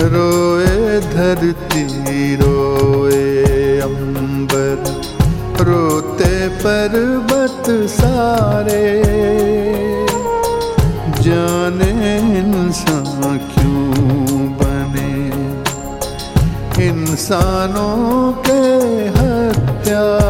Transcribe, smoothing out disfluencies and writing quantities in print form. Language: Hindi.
रोए धरती रोए अंबर, रोते पर्वत सारे। जाने इंसान क्यों बने इंसानों के हत्या।